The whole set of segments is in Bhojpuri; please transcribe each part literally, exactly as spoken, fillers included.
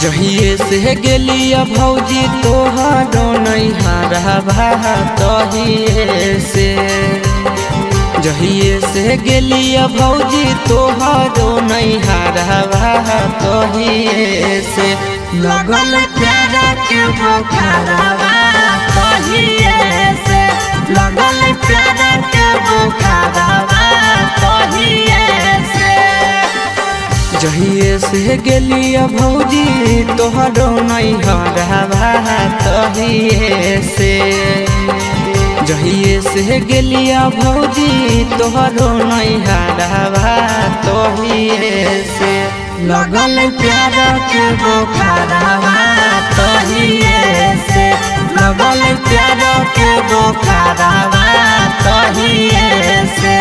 जहिए से गेलिया भौजी तोहरो नैहरवा तहिए से जहिए से गेलिया भौजी तोहरो नैहरवा तहिए से लगल प्यारा के बुखारवा तहिए से लगल प्यारा के बुखारवा तहिए से जहिए से गेलिया भौजी तोहरो नैहरवा तहिए से जहिए से गेलिया भौजी तोहरो नैहरवा तहिए से लगल प्यारा के बुखारवा तहिए से लगल प्यारा के बुखारवा तहिए से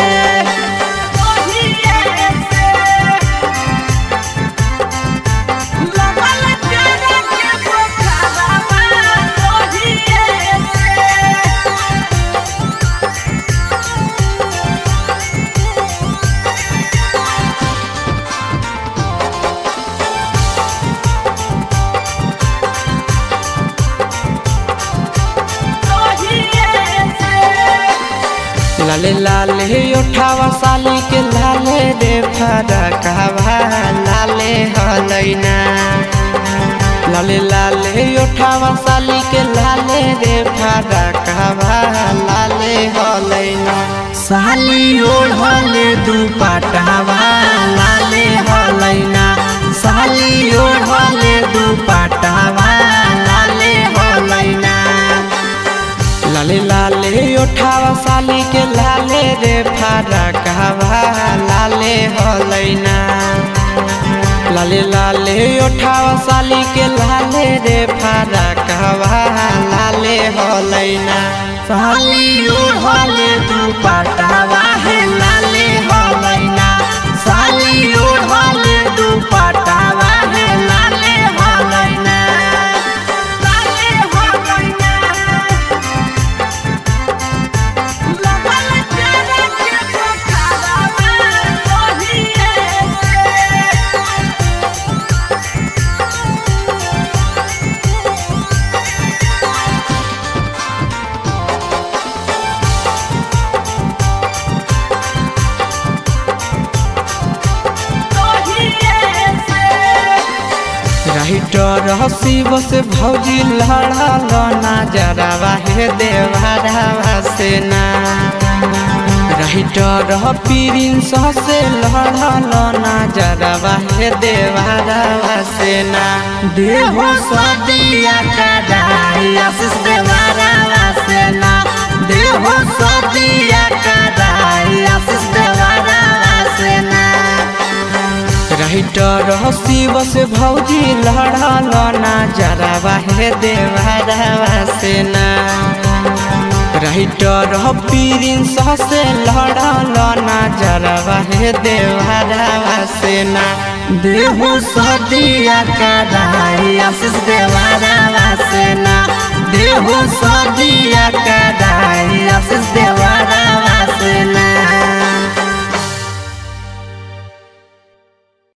लाले लाले उठावा साली के लाले रे फरकवा लाले हलैना लाले लाले उठावा साली के लाले रे फरकवा लाले हलैना साली ओढ़ले दुपट्टावा लाले हलैना साली ओढ़ले दुपट्टावा लाले हलैना लाले लाले उठावा साली के लाले रे फरकवा लाले हलैना लाले लाले उठावा साली के लाले रे फरकवा लाले हलैना साली ओढ़ले दुपट्टावा है लाले हलैना साली ओढ़ले दुपट्टावा है लाले हलैना लाले हलैना लगल प्यारा के बुखारवा तहिए से राइटर हसी बस भौजी लड़ल नजरवा हे देवरवा से ना राइटर प्रिंस से लड़ल नजरवा हे देवरवा से ना देहो सदिया कदाई आशीष देवरवा से ना देहो सदिया कदाई आशीष देवरवा से ना राइटर हसी बस भौजी लड़ल नजरवा हे देवरवा से ना राइटर प्रिंस से लड़ल नजरवा हे देवरवा से ना देहो सदिया कदाई आशीष देवरवा से